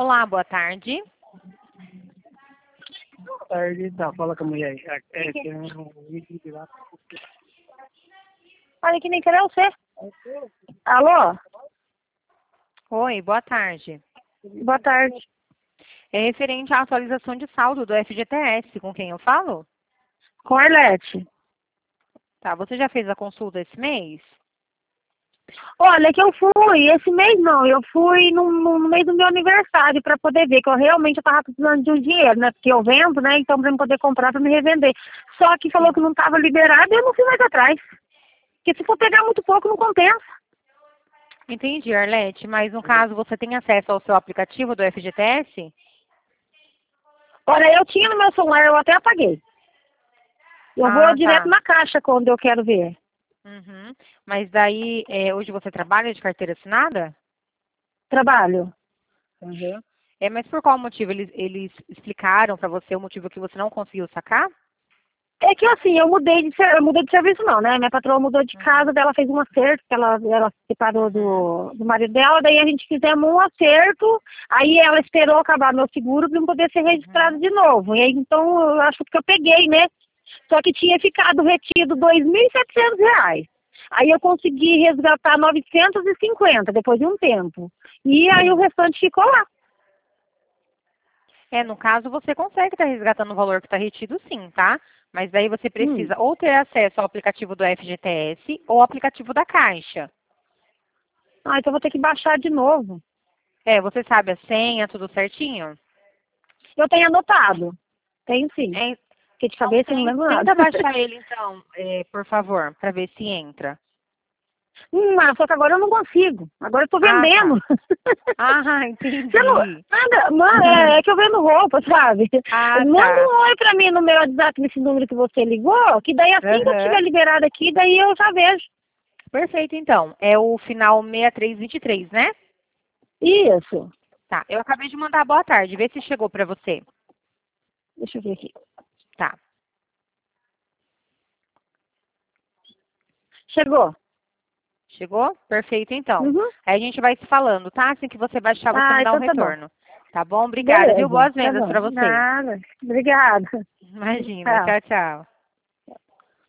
Olá, boa tarde. Boa tarde, tá, fala com a mulher aí. Que é um vídeo lá. Olha que nem querer você. Alô? Oi, boa tarde. Boa tarde. É referente à atualização de saldo do FGTS, com quem eu falo? Com a Arlete. Tá, você já fez a consulta esse mês? Olha que eu fui, esse mês não, eu fui no mês do meu aniversário para poder ver, que eu realmente estava precisando de um dinheiro, né? Porque eu vendo, né? Então para eu poder comprar para me revender. Só que falou que não estava liberado e eu não fui mais atrás. Porque se for pegar muito pouco, não compensa. Entendi, Arlete, mas no caso você tem acesso ao seu aplicativo do FGTS? Olha, eu tinha no meu celular, eu até apaguei. Eu vou direto Tá. na caixa quando eu quero ver. Uhum. Mas daí, hoje você trabalha de carteira assinada? Trabalho. Uhum. Mas por qual motivo? Eles explicaram para você o motivo que você não conseguiu sacar? É que assim, eu mudei de serviço não, né? Minha patroa mudou de casa, daí ela fez um acerto, que ela se separou do marido dela, daí a gente fizemos um acerto, aí ela esperou acabar meu seguro para eu poder ser registrado de novo. E aí então eu acho que eu peguei, né? Só que tinha ficado retido R$ 2.700. Aí eu consegui resgatar 950 depois de um tempo. E aí o restante ficou lá. No caso, você consegue estar resgatando o valor que está retido, sim, tá? Mas daí você precisa ou ter acesso ao aplicativo do FGTS ou ao aplicativo da Caixa. Ah, então eu vou ter que baixar de novo. Você sabe a senha, tudo certinho? Eu tenho anotado. Tenho sim. Porque de cabeça eu não lembro nada. Tenta baixar ele, então, por favor, para ver se entra. Mas só que agora eu não consigo. Agora eu tô vendendo. Entendi. Você não, nada, mano, é que eu vendo roupa, sabe? Manda um oi pra mim no meu WhatsApp nesse número que você ligou, que daí assim que eu estiver liberado aqui, daí eu já vejo. Perfeito, então. É o final 6323, né? Isso. Tá, eu acabei de mandar boa tarde. Vê se chegou pra você. Deixa eu ver aqui. Tá. Chegou. Chegou? Perfeito, então. Uhum. Aí a gente vai se falando, tá? Assim que você baixar, você me dá um então tá bom. retorno. Tá bom? Obrigada, viu? Beleza, Boas tá vendas bom. pra você. Nada. Obrigada. Imagina. Tchau. Tchau, tchau.